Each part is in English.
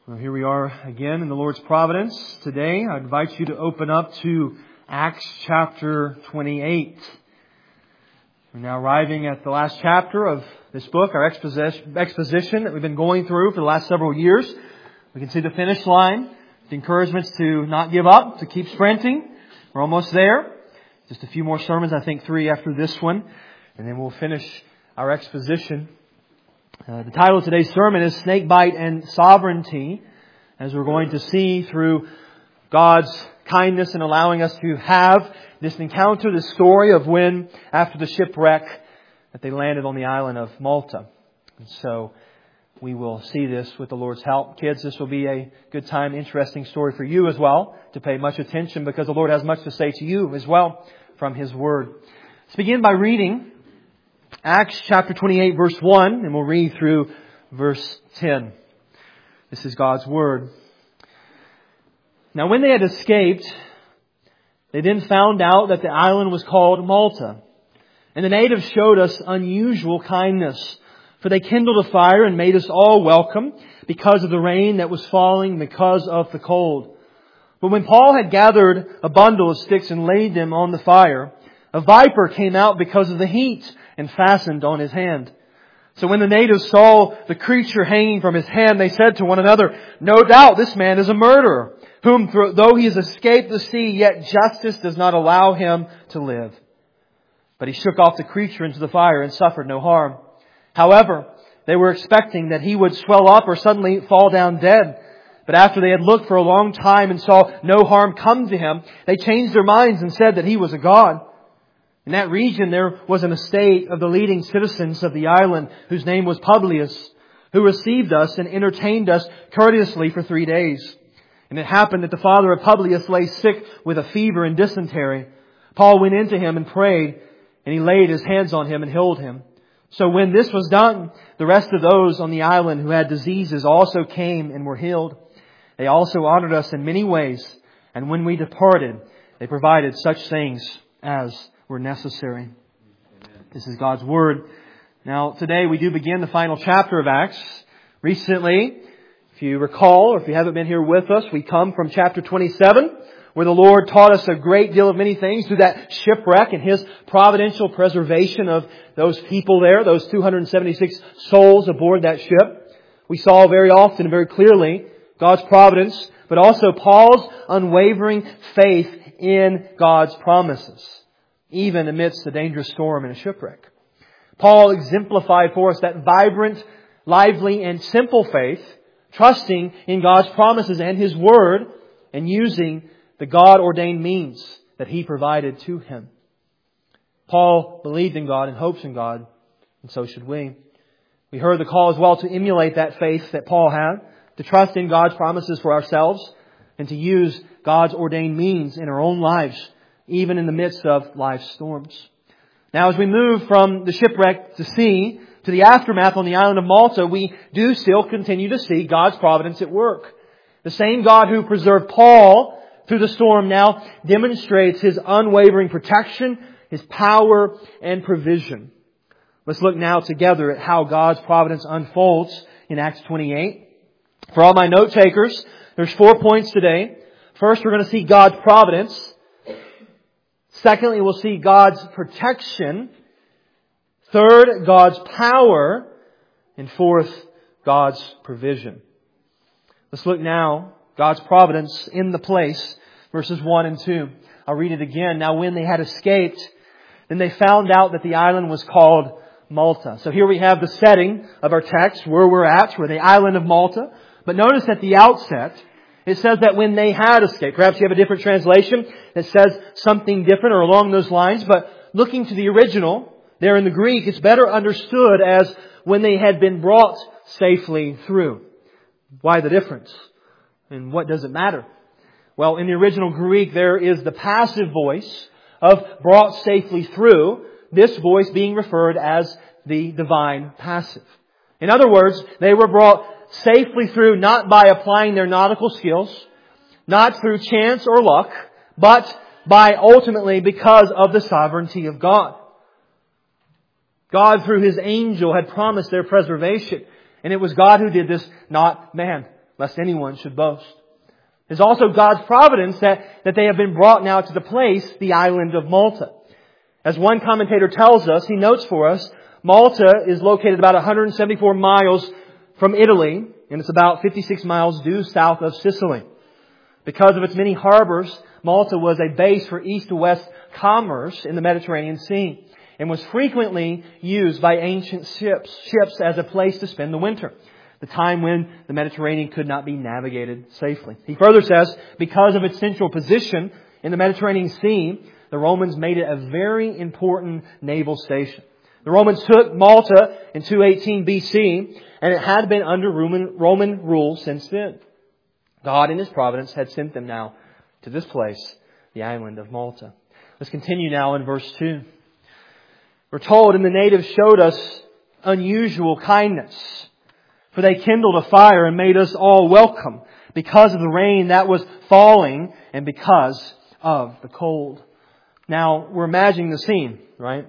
Well, here we are again in the Lord's providence. Today, I invite you to open up to Acts chapter 28. We're now arriving at the last chapter of this book, our exposition that we've been going through for the last several years. We can see the finish line, the encouragements to not give up, to keep sprinting. We're almost there. Just a few more sermons, I think 3 after this one, and then we'll finish our exposition. The title of today's sermon is Snakebite and Sovereignty, as we're going to see through God's kindness in allowing us to have this encounter, this story of when, after the shipwreck, that they landed on the island of Malta. And so we will see this with the Lord's help. Kids, this will be a good time, interesting story for you as well, to pay much attention because the Lord has much to say to you as well from His Word. Let's begin by reading Acts chapter 28 verse 1, and we'll read through verse 10. This is God's Word. Now when they had escaped, they then found out that the island was called Malta. And the natives showed us unusual kindness, for they kindled a fire and made us all welcome because of the rain that was falling, because of the cold. But when Paul had gathered a bundle of sticks and laid them on the fire, a viper came out because of the heat and fastened on his hand. So when the natives saw the creature hanging from his hand, they said to one another, "No doubt this man is a murderer, whom though he has escaped the sea, yet justice does not allow him to live." But he shook off the creature into the fire and suffered no harm. However, they were expecting that he would swell up or suddenly fall down dead. But after they had looked for a long time and saw no harm come to him, they changed their minds and said that he was a god. In that region there was an estate of the leading citizens of the island, whose name was Publius, who received us and entertained us courteously for 3 days. And it happened that the father of Publius lay sick with a fever and dysentery. Paul went in to him and prayed, and he laid his hands on him and healed him. So when this was done, the rest of those on the island who had diseases also came and were healed. They also honored us in many ways, and when we departed, they provided such things as were necessary. Amen. This is God's Word. Now, today we do begin the final chapter of Acts. Recently, if you recall, or if you haven't been here with us, we come from chapter 27, where the Lord taught us a great deal of many things through that shipwreck and His providential preservation of those people there, those 276 souls aboard that ship. We saw very often and very clearly God's providence, but also Paul's unwavering faith in God's promises, even amidst the dangerous storm and a shipwreck. Paul exemplified for us that vibrant, lively, and simple faith, trusting in God's promises and His Word, and using the God-ordained means that He provided to him. Paul believed in God and hopes in God, and so should we. We heard the call as well to emulate that faith that Paul had, to trust in God's promises for ourselves, and to use God's ordained means in our own lives, even in the midst of life's storms. Now, as we move from the shipwreck to sea to the aftermath on the island of Malta, we do still continue to see God's providence at work. The same God who preserved Paul through the storm now demonstrates His unwavering protection, His power, and provision. Let's look now together at how God's providence unfolds in Acts 28. For all my note takers, there's 4 points today. First, we're going to see God's providence. Secondly, we'll see God's protection. Third, God's power. And fourth, God's provision. Let's look now, God's providence in the place, verses 1 and 2. I'll read it again. Now when they had escaped, then they found out that the island was called Malta. So here we have the setting of our text, where we're at. We're the island of Malta. But notice at the outset, it says that when they had escaped. Perhaps you have a different translation that says something different or along those lines. But looking to the original, there in the Greek, it's better understood as when they had been brought safely through. Why the difference? And what does it matter? Well, in the original Greek, there is the passive voice of brought safely through, this voice being referred as the divine passive. In other words, they were brought safely through not by applying their nautical skills, not through chance or luck, but by ultimately because of the sovereignty of God. God, through His angel, had promised their preservation. And it was God who did this, not man. lest anyone should boast. It is also God's providence that they have been brought now to the place, the island of Malta. As one commentator tells us, he notes for us, Malta is located about 174 miles from Italy, and it's about 56 miles due south of Sicily. Because of its many harbors, Malta was a base for east to west commerce in the Mediterranean Sea, and was frequently used by ancient ships as a place to spend the winter, the time when the Mediterranean could not be navigated safely. He further says, because of its central position in the Mediterranean Sea, the Romans made it a very important naval station. The Romans took Malta in 218 BC, and it had been under Roman rule since then. God in His providence had sent them now to this place, the island of Malta. Let's continue now in verse 2. We're told, and the natives showed us unusual kindness, for they kindled a fire and made us all welcome because of the rain that was falling and because of the cold. Now, we're imagining the scene, right?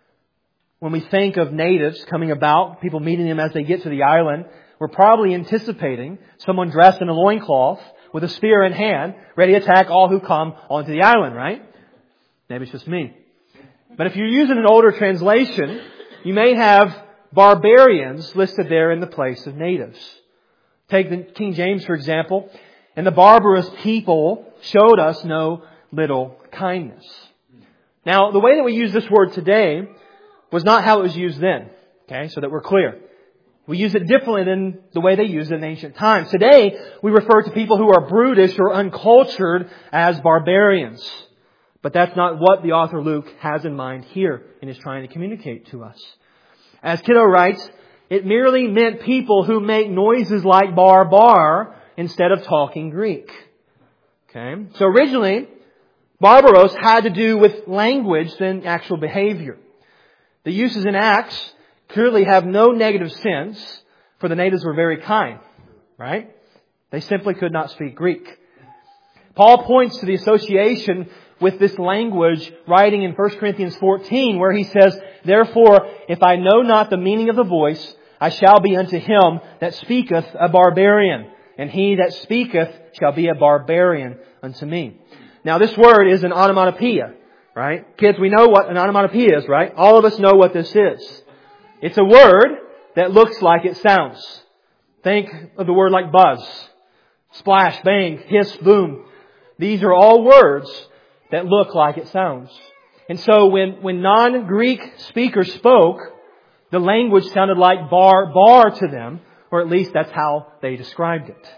When we think of natives coming about, people meeting them as they get to the island, we're probably anticipating someone dressed in a loincloth with a spear in hand, ready to attack all who come onto the island, right? Maybe it's just me. But if you're using an older translation, you may have barbarians listed there in the place of natives. Take the King James, for example. And the barbarous people showed us no little kindness. Now, the way that we use this word today was not how it was used then. Okay, so that we're clear. We use it differently than the way they used it in ancient times. Today, we refer to people who are brutish or uncultured as barbarians. But that's not what the author Luke has in mind here and is trying to communicate to us. As Kiddo writes, it merely meant people who make noises like bar bar instead of talking Greek. Okay? So originally, barbaros had to do with language than actual behavior. The uses in Acts clearly have no negative sense, for the natives were very kind, right? They simply could not speak Greek. Paul points to the association with this language writing in 1 Corinthians 14, where he says, therefore, if I know not the meaning of the voice, I shall be unto him that speaketh a barbarian, and he that speaketh shall be a barbarian unto me. Now this word is an onomatopoeia, right? Kids, we know what an onomatopoeia is, right? All of us know what this is. It's a word that looks like it sounds. Think of the word like buzz, splash, bang, hiss, boom. These are all words that look like it sounds. And so when non-Greek speakers spoke, the language sounded like bar to them, or at least that's how they described it.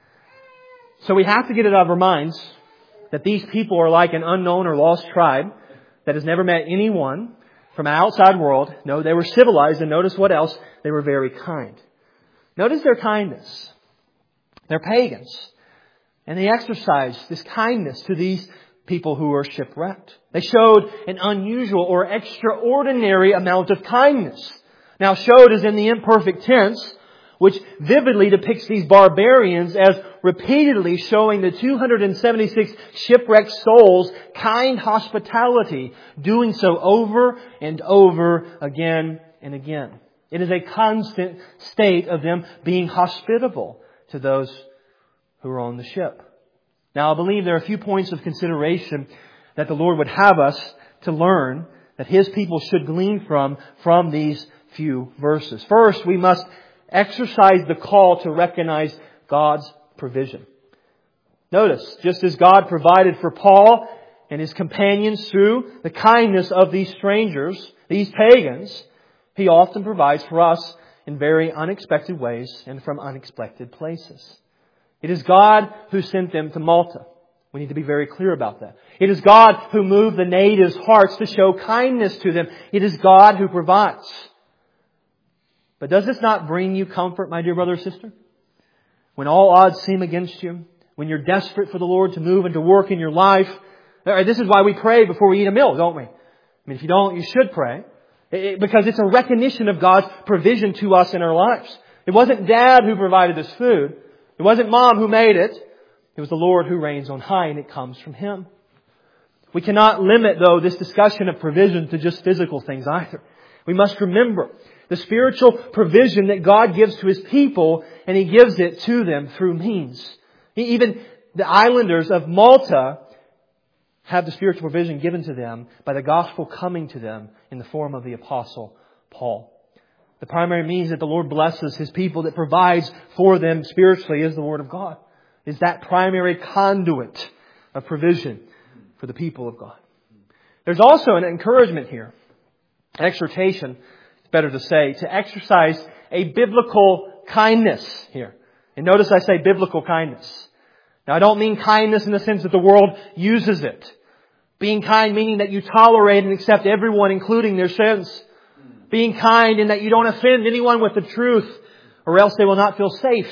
So we have to get it out of our minds that these people are like an unknown or lost tribe that has never met anyone from an outside world. No, they were civilized, and notice what else? They were very kind. Notice their kindness. They're pagans. And they exercised this kindness to these people who were shipwrecked. They showed an unusual or extraordinary amount of kindness. Now, showed is in the imperfect tense, which vividly depicts these barbarians as repeatedly showing the 276 shipwrecked souls kind hospitality, doing so over and over again and again. It is a constant state of them being hospitable to those who are on the ship. Now, I believe there are a few points of consideration that the Lord would have us to learn that His people should glean from these few verses. First, we must exercise the call to recognize God's provision. Notice, just as God provided for Paul and his companions through the kindness of these strangers, these pagans, He often provides for us in very unexpected ways and from unexpected places. It is God who sent them to Malta. We need to be very clear about that. It is God who moved the natives' hearts to show kindness to them. It is God who provides. But does this not bring you comfort, my dear brother or sister? When all odds seem against you, when you're desperate for the Lord to move and to work in your life, this is why we pray before we eat a meal, don't we? I mean, if you don't, you should pray. Because it's a recognition of God's provision to us in our lives. It wasn't Dad who provided this food. It wasn't Mom who made it. It was the Lord who reigns on high, and it comes from Him. We cannot limit, though, this discussion of provision to just physical things either. We must remember The spiritual provision that God gives to His people, and He gives it to them through means. Even the islanders of Malta have the spiritual provision given to them by the gospel coming to them in the form of the Apostle Paul. The primary means that the Lord blesses His people, that provides for them spiritually, is the Word of God. Is that primary conduit of provision for the people of God. There's also an encouragement here, an exhortation, it's better to say, to exercise a biblical kindness here. And notice I say biblical kindness. Now I don't mean kindness in the sense that the world uses it. Being kind meaning that you tolerate and accept everyone, including their sins. Being kind in that you don't offend anyone with the truth, or else they will not feel safe.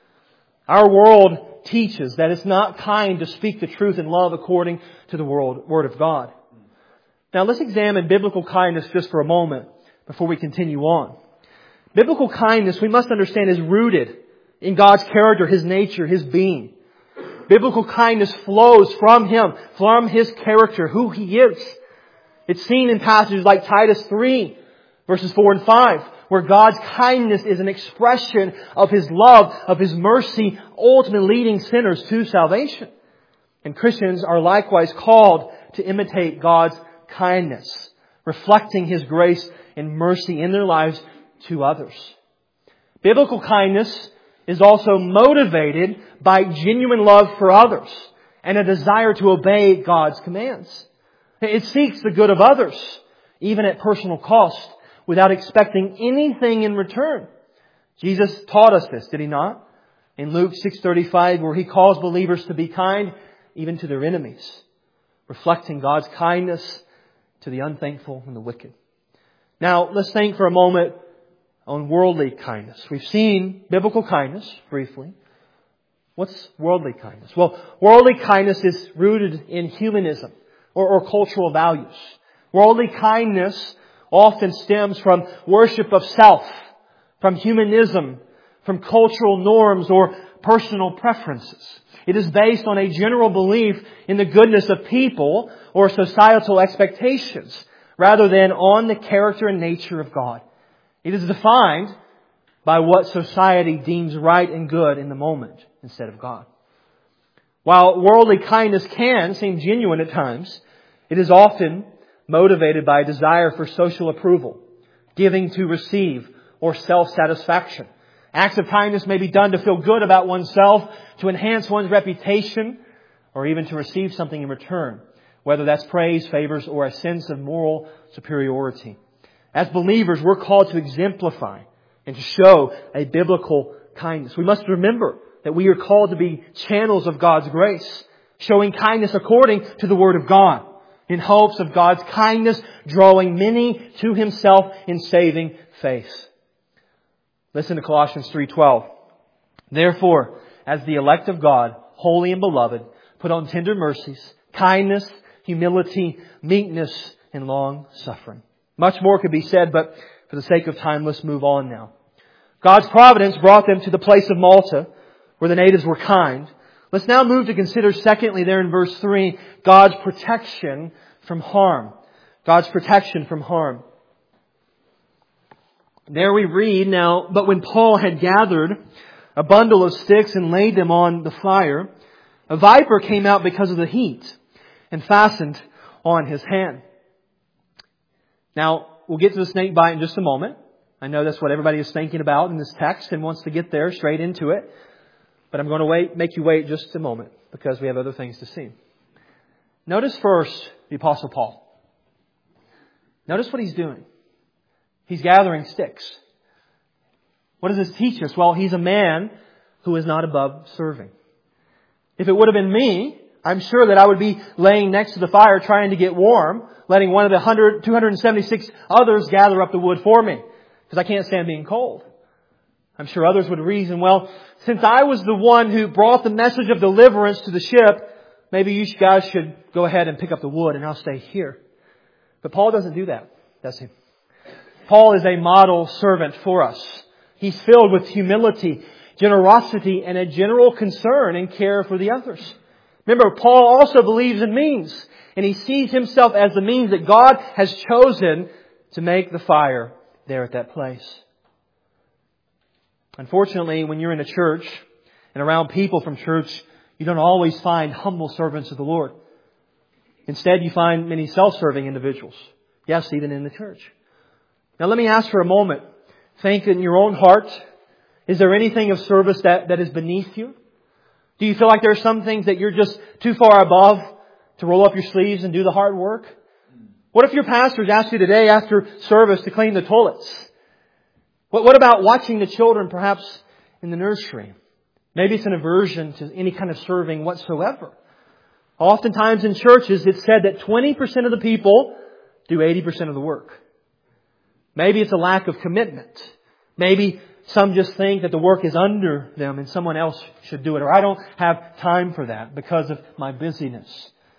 Our world teaches that it's not kind to speak the truth in love according to the Word of God. Now let's examine biblical kindness just for a moment before we continue on. Biblical kindness, we must understand, is rooted in God's character, His nature, His being. Biblical kindness flows from Him, from His character, who He is. It's seen in passages like Titus 3, verses 4 and 5, where God's kindness is an expression of His love, of His mercy, ultimately leading sinners to salvation. And Christians are likewise called to imitate God's kindness, reflecting His grace and mercy in their lives to others. Biblical kindness is also motivated by genuine love for others and a desire to obey God's commands. It seeks the good of others, even at personal cost, without expecting anything in return. Jesus taught us this, did He not? In Luke 6:35, where He calls believers to be kind even to their enemies, reflecting God's kindness to the unthankful and the wicked. Now, let's think for a moment on worldly kindness. We've seen biblical kindness briefly. What's worldly kindness? Well, worldly kindness is rooted in humanism or cultural values. Worldly kindness often stems from worship of self, from humanism, from cultural norms or personal preferences. It is based on a general belief in the goodness of people or societal expectations, rather than on the character and nature of God. It is defined by what society deems right and good in the moment instead of God. While worldly kindness can seem genuine at times, it is often motivated by a desire for social approval, giving to receive, or self-satisfaction. Acts of kindness may be done to feel good about oneself, to enhance one's reputation, or even to receive something in return, whether that's praise, favors, or a sense of moral superiority. As believers, we're called to exemplify and to show a biblical kindness. We must remember that we are called to be channels of God's grace, showing kindness according to the Word of God, in hopes of God's kindness drawing many to Himself in saving faith. Listen to Colossians 3:12. Therefore, as the elect of God, holy and beloved, put on tender mercies, kindness, humility, meekness, and long suffering. Much more could be said, but for the sake of time, let's move on now. God's providence brought them to the place of Malta, where the natives were kind. Let's now move to consider, secondly, there in verse 3, God's protection from harm. God's protection from harm. There we read now, but when Paul had gathered a bundle of sticks and laid them on the fire, a viper came out because of the heat and fastened on his hand. Now, we'll get to the snake bite in just a moment. I know that's what everybody is thinking about in this text and wants to get there straight into it. But I'm going to make you wait just a moment because we have other things to see. Notice first the Apostle Paul. Notice what he's doing. He's gathering sticks. What does this teach us? Well, he's a man who is not above serving. If it would have been me, I'm sure that I would be laying next to the fire trying to get warm, letting one of the 276 others gather up the wood for me, because I can't stand being cold. I'm sure others would reason, well, since I was the one who brought the message of deliverance to the ship, maybe you guys should go ahead and pick up the wood and I'll stay here. But Paul doesn't do that, does he? Paul is a model servant for us. He's filled with humility, generosity, and a general concern and care for the others. Remember, Paul also believes in means, and he sees himself as the means that God has chosen to make the fire there at that place. Unfortunately, when you're in a church and around people from church, you don't always find humble servants of the Lord. Instead, you find many self-serving individuals. Yes, even in the church. Now let me ask for a moment. Think in your own heart. Is there anything of service that is beneath you? Do you feel like there are some things that you're just too far above to roll up your sleeves and do the hard work? What if your pastors asked you today after service to clean the toilets? What about watching the children perhaps in the nursery? Maybe it's an aversion to any kind of serving whatsoever. Oftentimes in churches it's said that 20% of the people do 80% of the work. Maybe it's a lack of commitment. Maybe some just think that the work is under them and someone else should do it. Or I don't have time for that because of my busyness.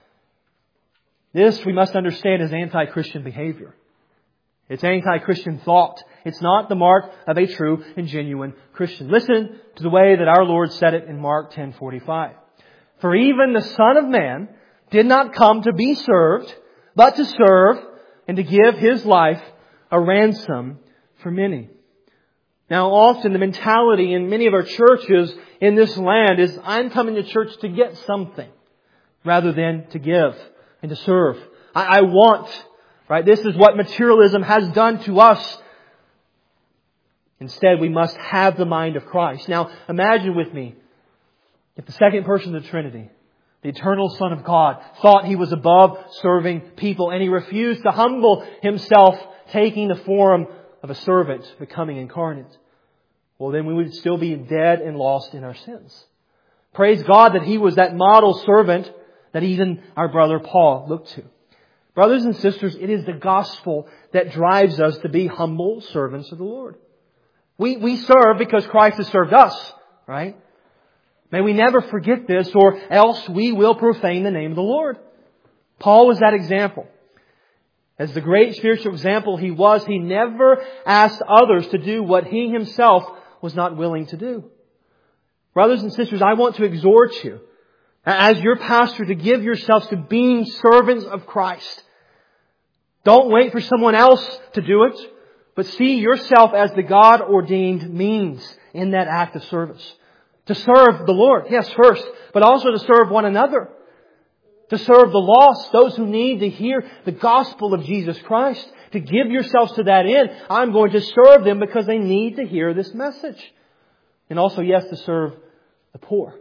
This, we must understand, is anti-Christian behavior. It's anti-Christian thought. It's not the mark of a true and genuine Christian. Listen to the way that our Lord said it in Mark 10:45. For even the Son of Man did not come to be served, but to serve and to give His life a ransom for many. Now often the mentality in many of our churches in this land is, I'm coming to church to get something rather than to give and to serve. I want, right? This is what materialism has done to us. Instead, we must have the mind of Christ. Now imagine with me, if the second person of the Trinity, the eternal Son of God, thought He was above serving people and He refused to humble Himself, taking the form of a servant, becoming incarnate. Well, then we would still be dead and lost in our sins. Praise God that He was that model servant that even our brother Paul looked to. Brothers and sisters, it is the gospel that drives us to be humble servants of the Lord. We serve because Christ has served us, right? May we never forget this, or else we will profane the name of the Lord. Paul was that example. As the great spiritual example he was, he never asked others to do what he himself was not willing to do. Brothers and sisters, I want to exhort you, as your pastor, to give yourselves to being servants of Christ. Don't wait for someone else to do it, but see yourself as the God-ordained means in that act of service. To serve the Lord, yes, first, but also to serve one another. To serve the lost, those who need to hear the gospel of Jesus Christ. To give yourselves to that end. I'm going to serve them because they need to hear this message. And also, yes, to serve the poor.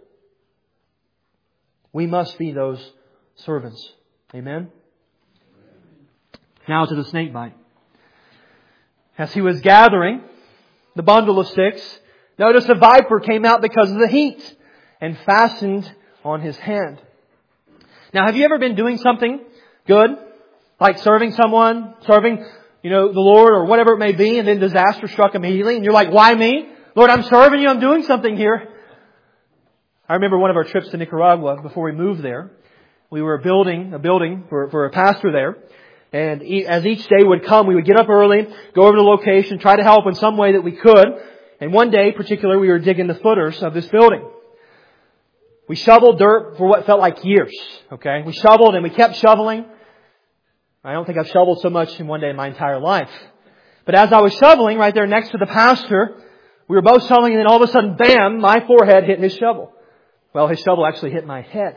We must be those servants. Amen? Now to the snake bite. As he was gathering the bundle of sticks, notice a viper came out because of the heat and fastened on his hand. Now, have you ever been doing something good, like serving someone, serving, the Lord or whatever it may be, and then disaster struck immediately, and you're like, why me? Lord, I'm serving you, I'm doing something here. I remember one of our trips to Nicaragua before we moved there. We were building a building for a pastor there. And as each day would come, we would get up early, go over to the location, try to help in some way that we could. And one day, particularly, we were digging the footers of this building. We shoveled dirt for what felt like years. Okay, we shoveled and we kept shoveling. I don't think I've shoveled so much in one day in my entire life. But as I was shoveling right there next to the pastor, we were both shoveling, and then all of a sudden, bam, my forehead hit his shovel. Well, his shovel actually hit my head.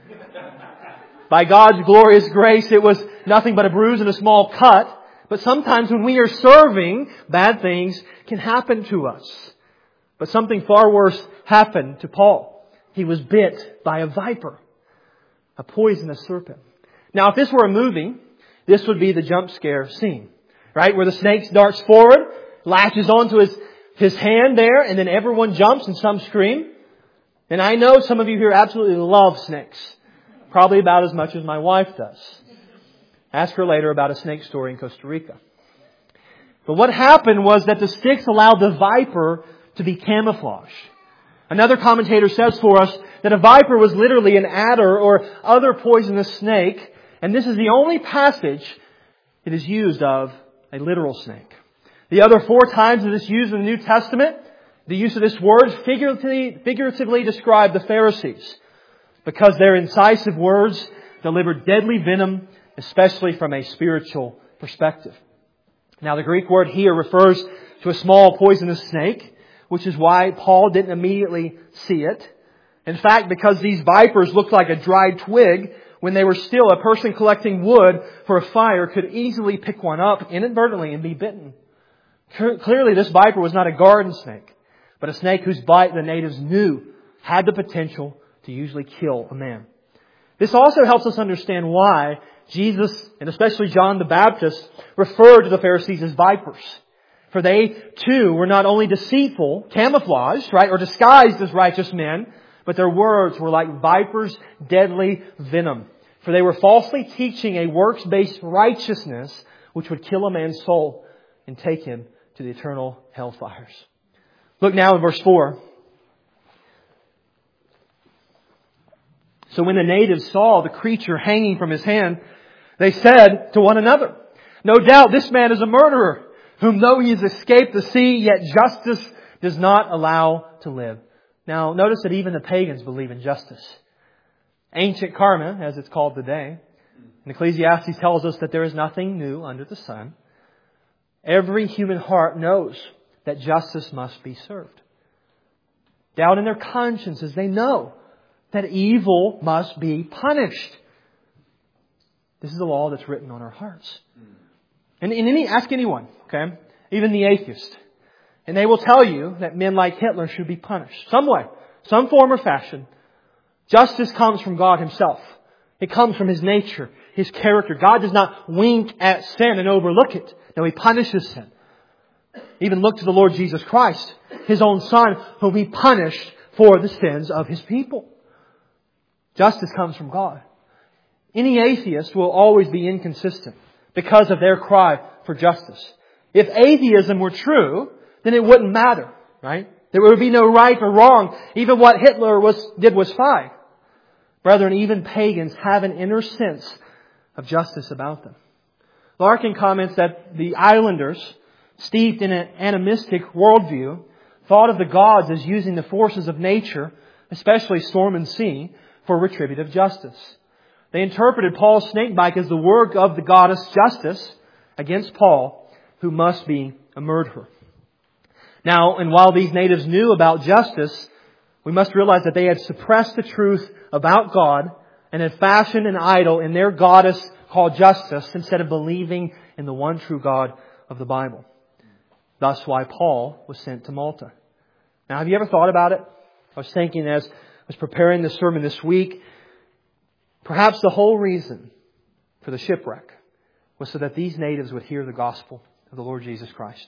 By God's glorious grace, it was nothing but a bruise and a small cut. But sometimes when we are serving, bad things can happen to us. But something far worse happened to Paul. He was bit by a viper, a poisonous serpent. Now, if this were a movie, this would be the jump scare scene, right? Where the snake darts forward, latches onto his hand there, and then everyone jumps and some scream. And I know some of you here absolutely love snakes. Probably about as much as my wife does. Ask her later about a snake story in Costa Rica. But what happened was that the sticks allowed the viper to be camouflaged. Another commentator says for us that a viper was literally an adder or other poisonous snake. And this is the only passage it is used of a literal snake. The other 4 times it is used in the New Testament, the use of this word figuratively describe the Pharisees, because their incisive words delivered deadly venom, especially from a spiritual perspective. Now the Greek word here refers to a small poisonous snake, which is why Paul didn't immediately see it. In fact, because these vipers looked like a dried twig, when they were still, a person collecting wood for a fire could easily pick one up inadvertently and be bitten. Clearly this viper was not a garden snake, but a snake whose bite the natives knew had the potential to usually kill a man. This also helps us understand why Jesus, and especially John the Baptist, referred to the Pharisees as vipers. For they too were not only deceitful, camouflaged, right, or disguised as righteous men, but their words were like vipers' deadly venom. For they were falsely teaching a works-based righteousness which would kill a man's soul and take him to the eternal hellfires. Look now in verse 4. So when the natives saw the creature hanging from his hand, they said to one another, "No doubt this man is a murderer, whom though he has escaped the sea, yet justice does not allow to live." Now notice that even the pagans believe in justice. Ancient karma, as it's called today. And Ecclesiastes tells us that there is nothing new under the sun. Every human heart knows that justice must be served. Down in their consciences, they know that evil must be punished. This is the law that's written on our hearts. And ask anyone, okay, even the atheist, and they will tell you that men like Hitler should be punished. Some way, some form or fashion. Justice comes from God Himself. It comes from His nature, His character. God does not wink at sin and overlook it. No, He punishes sin. Even look to the Lord Jesus Christ, His own Son, whom He punished for the sins of His people. Justice comes from God. Any atheist will always be inconsistent because of their cry for justice. If atheism were true, then it wouldn't matter, right? There would be no right or wrong. Even what Hitler did was fine. Brethren, even pagans have an inner sense of justice about them. Larkin comments that the islanders, steeped in an animistic worldview, thought of the gods as using the forces of nature, especially storm and sea, for retributive justice. They interpreted Paul's snakebite as the work of the goddess Justice against Paul, who must be a murderer. Now, and while these natives knew about justice, we must realize that they had suppressed the truth about God and had fashioned an idol in their goddess called Justice instead of believing in the one true God of the Bible. Thus why Paul was sent to Malta. Now, have you ever thought about it? I was thinking as I was preparing this sermon this week, perhaps the whole reason for the shipwreck was so that these natives would hear the gospel of the Lord Jesus Christ.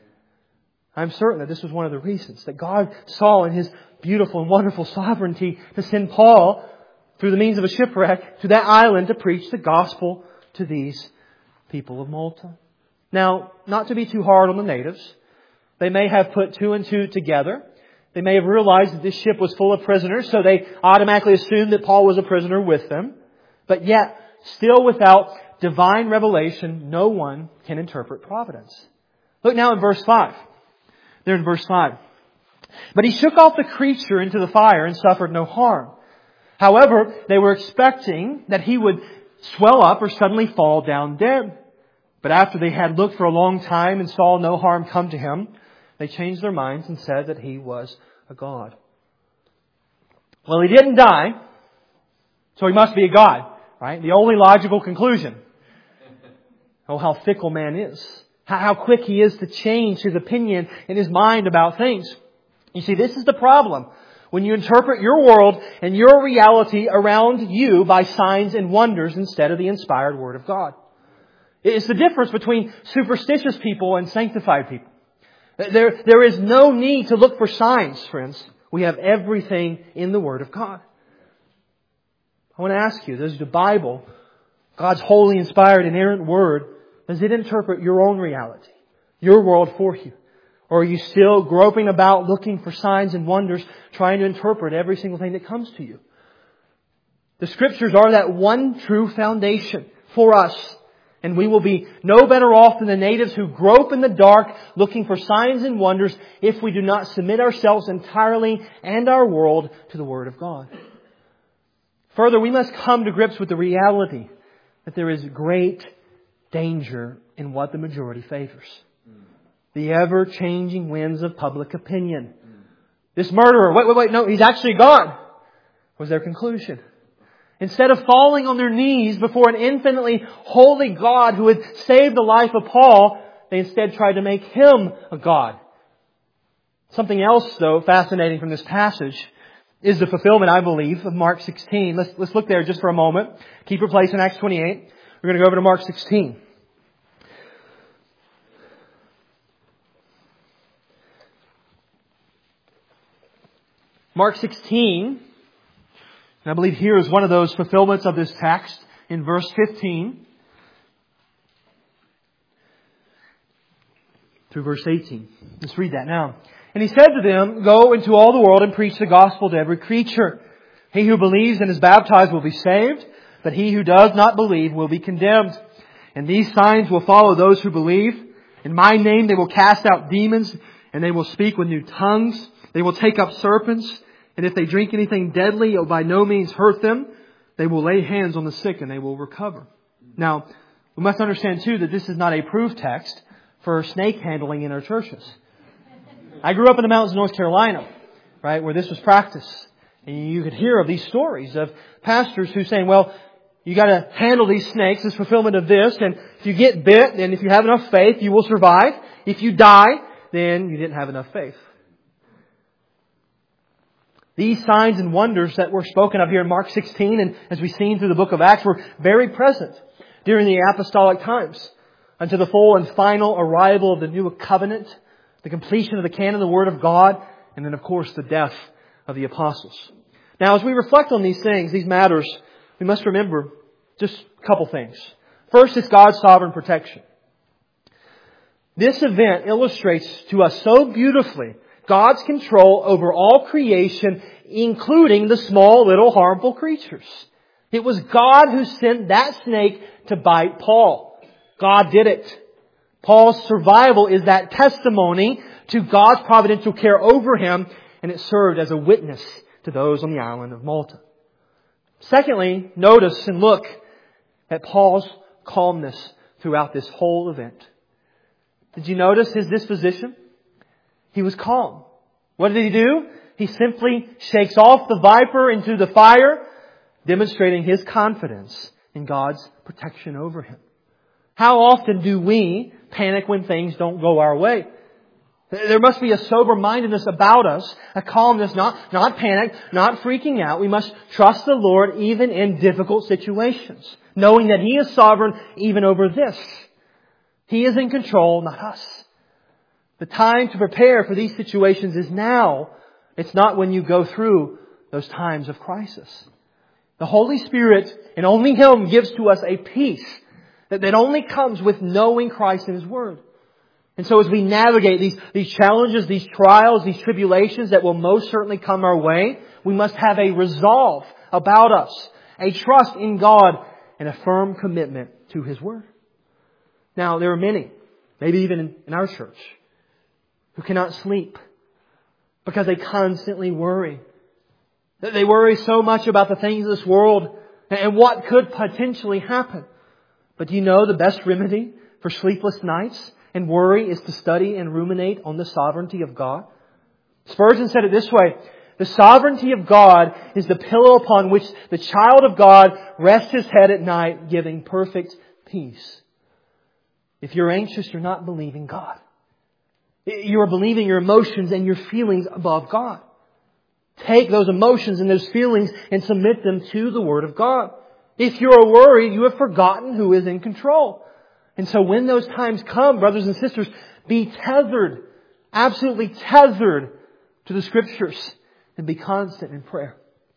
I'm certain that this was one of the reasons that God saw in His beautiful and wonderful sovereignty to send Paul through the means of a shipwreck to that island to preach the gospel to these people of Malta. Now, not to be too hard on the natives, they may have put two and two together. They may have realized that this ship was full of prisoners, so they automatically assumed that Paul was a prisoner with them. But yet, still without divine revelation, no one can interpret providence. Look now in verse 5. There in verse 5. But he shook off the creature into the fire and suffered no harm. However, they were expecting that he would swell up or suddenly fall down dead. But after they had looked for a long time and saw no harm come to him, they changed their minds and said that he was a god. Well, he didn't die, so he must be a god, right? The only logical conclusion. Oh, how fickle man is. How quick he is to change his opinion and his mind about things. You see, this is the problem. When you interpret your world and your reality around you by signs and wonders instead of the inspired Word of God. It's the difference between superstitious people and sanctified people. There is no need to look for signs, friends. We have everything in the Word of God. I want to ask you, does the Bible, God's holy, inspired, inerrant Word, does it interpret your own reality, your world for you? Or are you still groping about looking for signs and wonders, trying to interpret every single thing that comes to you? The Scriptures are that one true foundation for us. And we will be no better off than the natives who grope in the dark looking for signs and wonders if we do not submit ourselves entirely and our world to the Word of God. Further, we must come to grips with the reality that there is great danger in what the majority favors. The ever-changing winds of public opinion. This murderer, wait, no, he's actually God, was their conclusion. Instead of falling on their knees before an infinitely holy God who had saved the life of Paul, they instead tried to make Him a God. Something else, though, fascinating from this passage is the fulfillment, I believe, of Mark 16. Let's look there just for a moment. Keep your place in Acts 28. We're going to go over to Mark 16. Mark 16, and I believe here is one of those fulfillments of this text in verse 15 through verse 18. Let's read that now. And He said to them, "Go into all the world and preach the gospel to every creature. He who believes and is baptized will be saved, but he who does not believe will be condemned. And these signs will follow those who believe. In My name they will cast out demons, and they will speak with new tongues. They will take up serpents, and if they drink anything deadly, it will by no means hurt them. They will lay hands on the sick, and they will recover." Now, we must understand too that this is not a proof text for snake handling in our churches. I grew up in the mountains of North Carolina, right, where this was practiced. And you could hear of these stories of pastors who saying, well, you got to handle these snakes, this fulfillment of this, and if you get bit, and if you have enough faith, you will survive. If you die, then you didn't have enough faith. These signs and wonders that were spoken of here in Mark 16, and as we've seen through the book of Acts, were very present during the apostolic times until the full and final arrival of the new covenant, the completion of the canon of the Word of God, and then, of course, the death of the apostles. Now, as we reflect on these things, these matters, we must remember just a couple things. First, it's God's sovereign protection. This event illustrates to us so beautifully God's control over all creation, including the small, little, harmful creatures. It was God who sent that snake to bite Paul. God did it. Paul's survival is that testimony to God's providential care over him, and it served as a witness to those on the island of Malta. Secondly, notice and look at Paul's calmness throughout this whole event. Did you notice his disposition? He was calm. What did he do? He simply shakes off the viper into the fire, demonstrating his confidence in God's protection over him. How often do we panic when things don't go our way? There must be a sober-mindedness about us, a calmness, not panic, not freaking out. We must trust the Lord even in difficult situations, knowing that He is sovereign even over this. He is in control, not us. The time to prepare for these situations is now. It's not when you go through those times of crisis. The Holy Spirit, and only Him, gives to us a peace that only comes with knowing Christ and His Word. And so as we navigate these challenges, these trials, these tribulations that will most certainly come our way, we must have a resolve about us, a trust in God, and a firm commitment to His Word. Now, there are many, maybe even in our church, who cannot sleep because they constantly worry. They worry so much about the things of this world and what could potentially happen. But do you know the best remedy for sleepless nights and worry is to study and ruminate on the sovereignty of God? Spurgeon said it this way: the sovereignty of God is the pillow upon which the child of God rests his head at night, giving perfect peace. If you're anxious, you're not believing God. You are believing your emotions and your feelings above God. Take those emotions and those feelings and submit them to the Word of God. If you are worried, you have forgotten who is in control. And so when those times come, brothers and sisters, be tethered, absolutely tethered to the Scriptures, and be constant in prayer.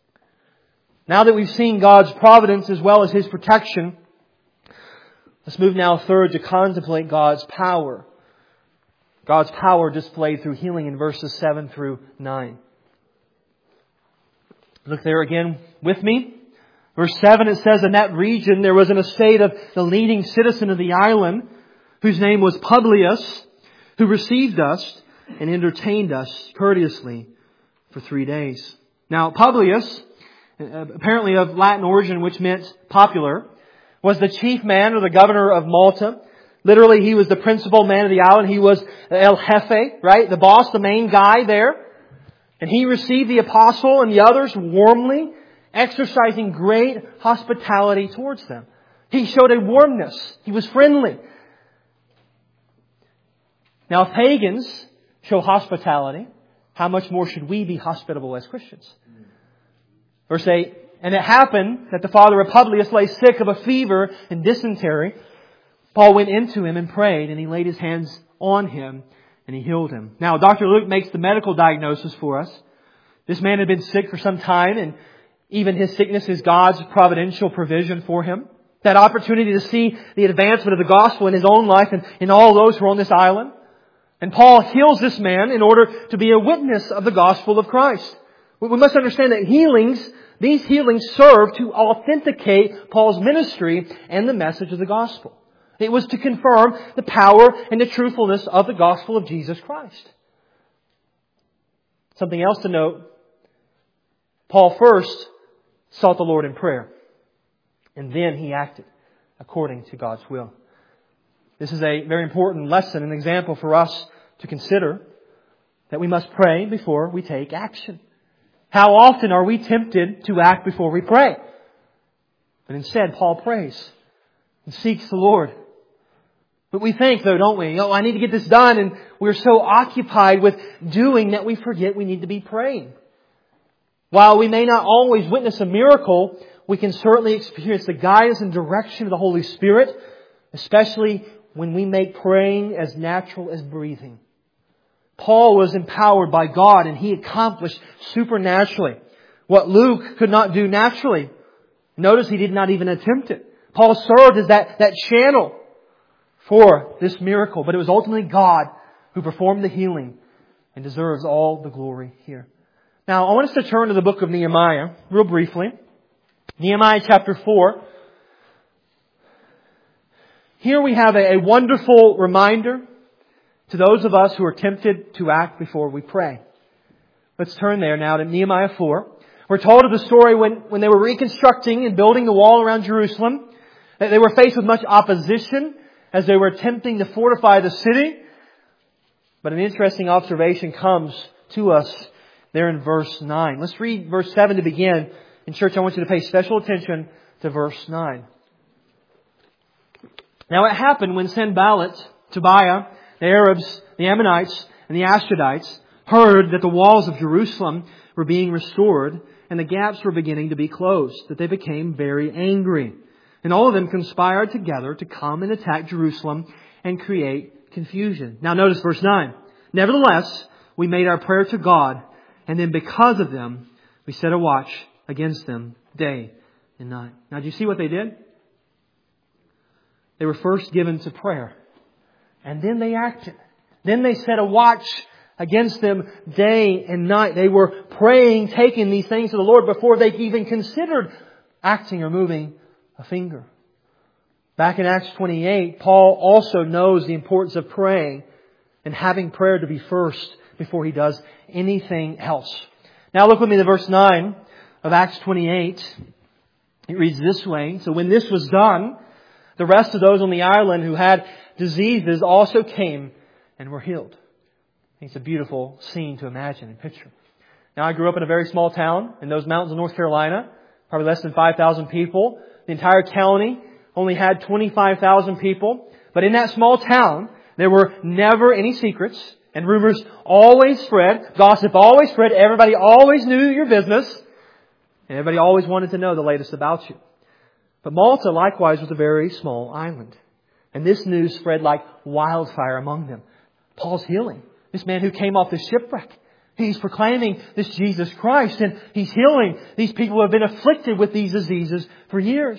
Now that we've seen God's providence as well as His protection, let's move now third to contemplate God's power. God's power displayed through healing in verses 7 through 9. Look there again with me. Verse 7, it says, in that region there was an estate of the leading citizen of the island, whose name was Publius, who received us and entertained us courteously for 3 days. Now, Publius, apparently of Latin origin, which meant popular, was the chief man or the governor of Malta, Literally, he was the principal man of the island. He was El Jefe, right? The boss, the main guy there. And he received the apostle and the others warmly, exercising great hospitality towards them. He showed a warmness. He was friendly. Now, if pagans show hospitality, how much more should we be hospitable as Christians? Verse 8, and it happened that the father of Publius lay sick of a fever and dysentery. Paul went into him and prayed, and he laid his hands on him, and he healed him. Now, Dr. Luke makes the medical diagnosis for us. This man had been sick for some time, and even his sickness is God's providential provision for him. That opportunity to see the advancement of the gospel in his own life and in all those who are on this island. And Paul heals this man in order to be a witness of the gospel of Christ. We must understand that these healings serve to authenticate Paul's ministry and the message of the gospel. It was to confirm the power and the truthfulness of the gospel of Jesus Christ. Something else to note, Paul first sought the Lord in prayer, and then he acted according to God's will. This is a very important lesson, an example for us to consider, that we must pray before we take action. How often are we tempted to act before we pray? But instead, Paul prays and seeks the Lord. But we think, though, don't we? I need to get this done, and we're so occupied with doing that we forget we need to be praying. While we may not always witness a miracle, we can certainly experience the guidance and direction of the Holy Spirit, especially when we make praying as natural as breathing. Paul was empowered by God, and he accomplished supernaturally what Luke could not do naturally. Notice he did not even attempt it. Paul served as that channel for this miracle, but it was ultimately God who performed the healing and deserves all the glory here. Now, I want us to turn to the book of Nehemiah real briefly. Nehemiah chapter 4. Here we have a wonderful reminder to those of us who are tempted to act before we pray. Let's turn there now to Nehemiah 4. We're told of the story when they were reconstructing and building the wall around Jerusalem. They were faced with much opposition as they were attempting to fortify the city. But an interesting observation comes to us there in verse 9. Let's read verse 7 to begin. In church, I want you to pay special attention to verse 9. Now it happened when Sanballat, Tobiah, the Arabs, the Ammonites, and the Ashdodites heard that the walls of Jerusalem were being restored and the gaps were beginning to be closed, that they became very angry. And all of them conspired together to come and attack Jerusalem and create confusion. Now notice verse 9. Nevertheless, we made our prayer to God, and then because of them, we set a watch against them day and night. Now do you see what they did? They were first given to prayer. And then they acted. Then they set a watch against them day and night. They were praying, taking these things to the Lord before they even considered acting or moving a finger. Back in Acts 28, Paul also knows the importance of praying and having prayer to be first before he does anything else. Now look with me to verse 9 of Acts 28. It reads this way. So when this was done, the rest of those on the island who had diseases also came and were healed. It's a beautiful scene to imagine and picture. Now, I grew up in a very small town in those mountains of North Carolina, probably less than 5,000 people. The entire county only had 25,000 people. But in that small town, there were never any secrets, and rumors always spread. Gossip always spread. Everybody always knew your business. And everybody always wanted to know the latest about you. But Malta, likewise, was a very small island. And this news spread like wildfire among them. Paul's healing. This man who came off the shipwreck. He's proclaiming this Jesus Christ, and he's healing these people who have been afflicted with these diseases for years.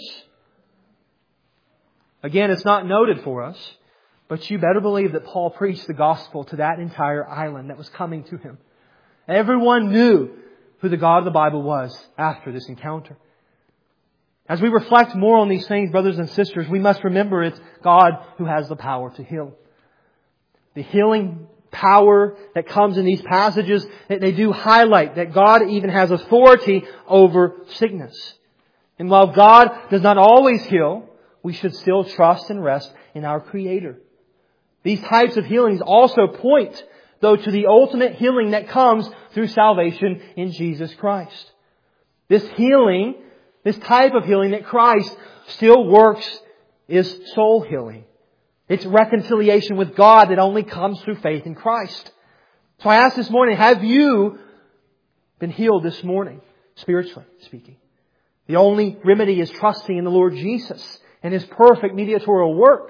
Again, it's not noted for us, but you better believe that Paul preached the gospel to that entire island that was coming to him. Everyone knew who the God of the Bible was after this encounter. As we reflect more on these things, brothers and sisters, we must remember it's God who has the power to heal. The healing power that comes in these passages, that they do highlight that God even has authority over sickness. And while God does not always heal, we should still trust and rest in our Creator. These types of healings also point, though, to the ultimate healing that comes through salvation in Jesus Christ. This healing, this type of healing that Christ still works, is soul healing. It's reconciliation with God that only comes through faith in Christ. So I ask this morning, have you been healed this morning, spiritually speaking? The only remedy is trusting in the Lord Jesus and His perfect mediatorial work.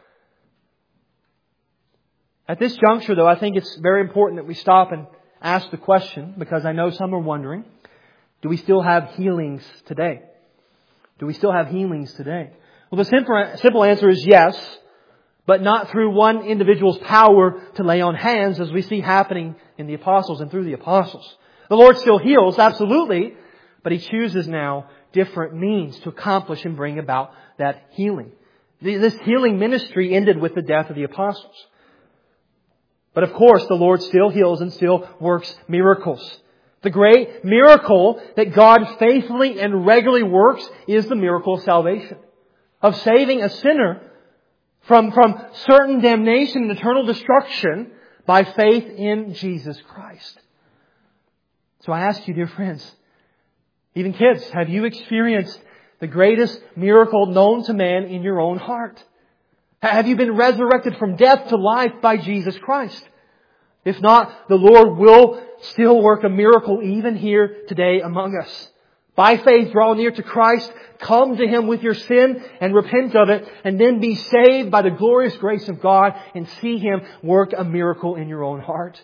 At this juncture, though, I think it's very important that we stop and ask the question, because I know some are wondering, do we still have healings today? Do we still have healings today? Well, the simple answer is yes, but not through one individual's power to lay on hands, as we see happening in the apostles and through the apostles. The Lord still heals, absolutely, but He chooses now different means to accomplish and bring about that healing. This healing ministry ended with the death of the apostles. But of course, the Lord still heals and still works miracles. The great miracle that God faithfully and regularly works is the miracle of salvation. Of saving a sinner from certain damnation and eternal destruction by faith in Jesus Christ. So I ask you, dear friends, even kids, have you experienced the greatest miracle known to man in your own heart? Have you been resurrected from death to life by Jesus Christ? If not, the Lord will still work a miracle even here today among us. By faith, draw near to Christ, come to Him with your sin and repent of it, and then be saved by the glorious grace of God and see Him work a miracle in your own heart.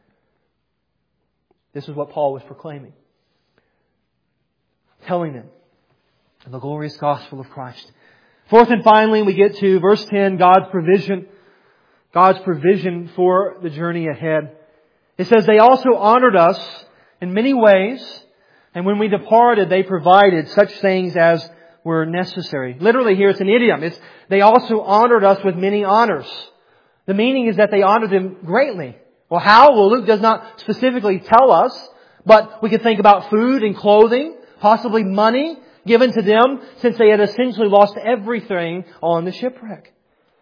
This is what Paul was proclaiming. Telling them the glorious gospel of Christ. Fourth and finally, we get to verse 10, God's provision. God's provision for the journey ahead. It says, they also honored us in many ways, and when we departed, they provided such things as were necessary. Literally here, it's an idiom. They also honored us with many honors. The meaning is that they honored Him greatly. Well, how? Well, Luke does not specifically tell us, but we could think about food and clothing, possibly money given to them, since they had essentially lost everything on the shipwreck.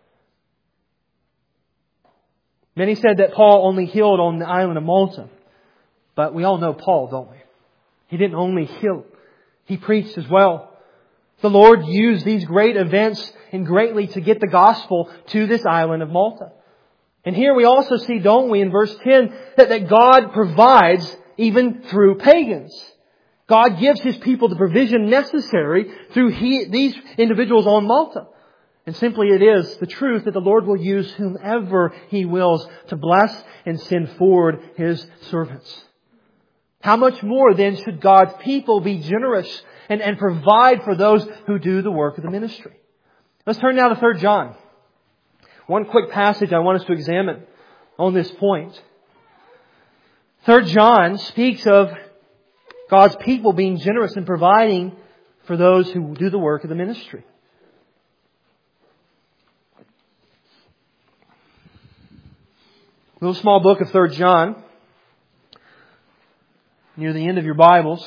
Many said that Paul only healed on the island of Malta. But we all know Paul, don't we? He didn't only heal. He preached as well. The Lord used these great events and greatly to get the gospel to this island of Malta. And here we also see, don't we, in verse 10, that God provides even through pagans. God gives His people the provision necessary through these individuals on Malta. And simply it is the truth that the Lord will use whomever He wills to bless and send forward His servants. How much more then should God's people be generous and provide for those who do the work of the ministry? Let's turn now to 3 John. One quick passage I want us to examine on this point. 3 John speaks of God's people being generous and providing for those who do the work of the ministry. Little small book of 3 John, near the end of your Bibles.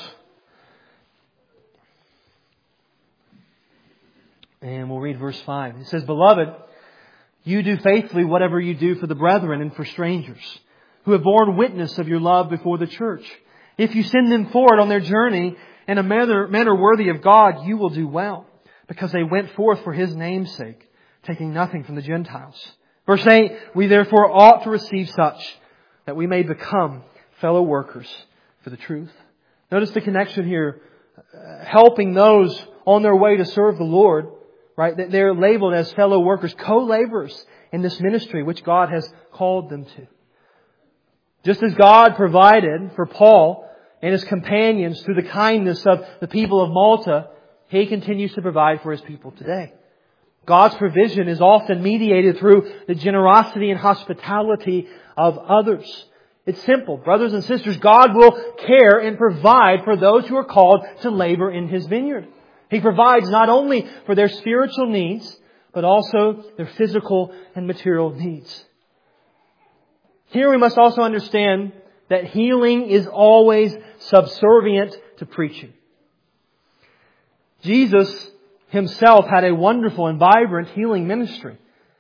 And we'll read verse 5. It says, Beloved, you do faithfully whatever you do for the brethren and for strangers, who have borne witness of your love before the church. If you send them forward on their journey in a manner worthy of God, you will do well, because they went forth for His name's sake, taking nothing from the Gentiles. Verse 8, we therefore ought to receive such, that we may become fellow workers for the truth. Notice the connection here, helping those on their way to serve the Lord, right? That they're labeled as fellow workers, co-laborers in this ministry which God has called them to. Just as God provided for Paul and his companions through the kindness of the people of Malta, He continues to provide for His people today. God's provision is often mediated through the generosity and hospitality of others. It's simple. Brothers and sisters, God will care and provide for those who are called to labor in His vineyard. He provides not only for their spiritual needs, but also their physical and material needs. Here we must also understand that healing is always subservient to preaching. Jesus Himself had a wonderful and vibrant healing ministry.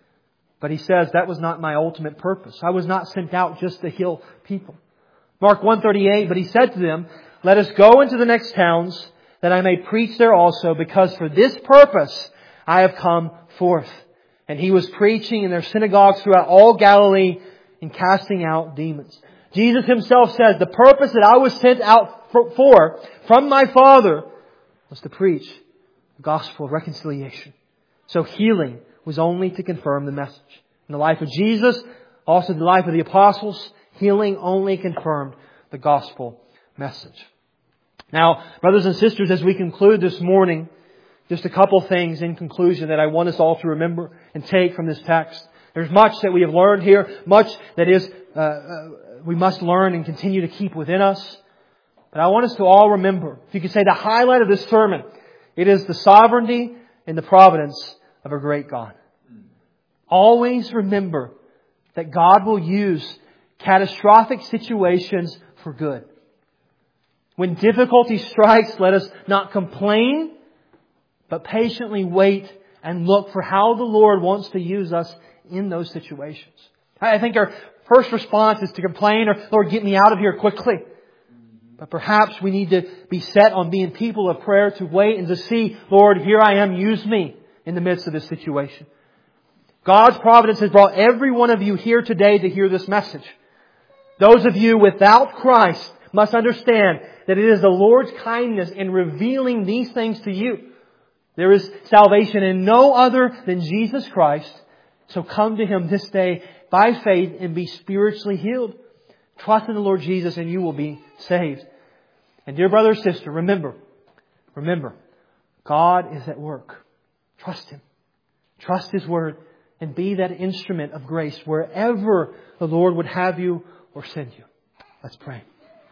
But He says that was not my ultimate purpose. I was not sent out just to heal people. Mark 1:38, but He said to them, let us go into the next towns, that I may preach there also, because for this purpose I have come forth. And He was preaching in their synagogues throughout all Galilee and casting out demons. Jesus Himself says, the purpose that I was sent out for from my Father was to preach the gospel of reconciliation. So healing was only to confirm the message. In the life of Jesus, also in the life of the apostles, healing only confirmed the gospel message. Now, brothers and sisters, as we conclude this morning, just a couple things in conclusion that I want us all to remember and take from this text. There's much that we have learned here, much that is we must learn and continue to keep within us. But I want us to all remember, if you could say the highlight of this sermon, it is the sovereignty and the providence of a great God. Always remember that God will use catastrophic situations for good. When difficulty strikes, let us not complain, but patiently wait and look for how the Lord wants to use us in those situations. I think our first response is to complain or, Lord, get me out of here quickly. But perhaps we need to be set on being people of prayer, to wait and to see, Lord, here I am, use me in the midst of this situation. God's providence has brought every one of you here today to hear this message. Those of you without Christ must understand that it is the Lord's kindness in revealing these things to you. There is salvation in no other than Jesus Christ. So come to Him this day by faith and be spiritually healed. Trust in the Lord Jesus and you will be saved. And dear brother or sister, remember, God is at work. Trust Him. Trust His Word and be that instrument of grace wherever the Lord would have you or send you. Let's pray.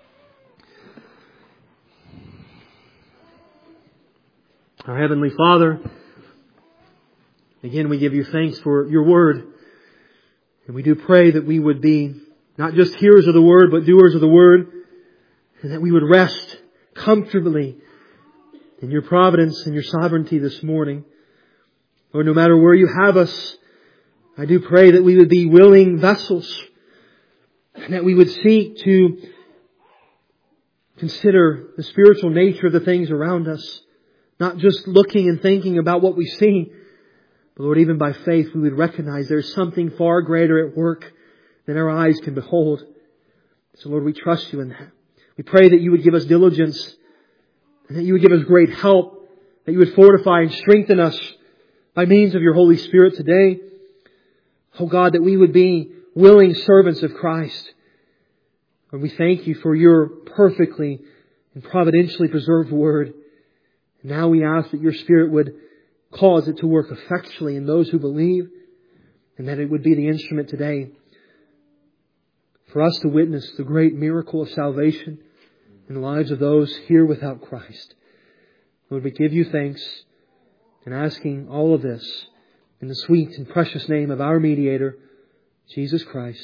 Our Heavenly Father, again we give You thanks for Your Word. And we do pray that we would be not just hearers of the Word, but doers of the Word. And that we would rest comfortably in Your providence and Your sovereignty this morning. Lord, no matter where You have us, I do pray that we would be willing vessels. And that we would seek to consider the spiritual nature of the things around us. Not just looking and thinking about what we see. But Lord, even by faith we would recognize there's something far greater at work than our eyes can behold. So Lord, we trust You in that. We pray that You would give us diligence. And that You would give us great help. That You would fortify and strengthen us by means of Your Holy Spirit today. Oh God, that we would be willing servants of Christ. Lord, we thank You for Your perfectly and providentially preserved Word. And now we ask that Your Spirit would cause it to work effectually in those who believe, and that it would be the instrument today for us to witness the great miracle of salvation in the lives of those here without Christ. Lord, we give You thanks and asking all of this in the sweet and precious name of our mediator, Jesus Christ.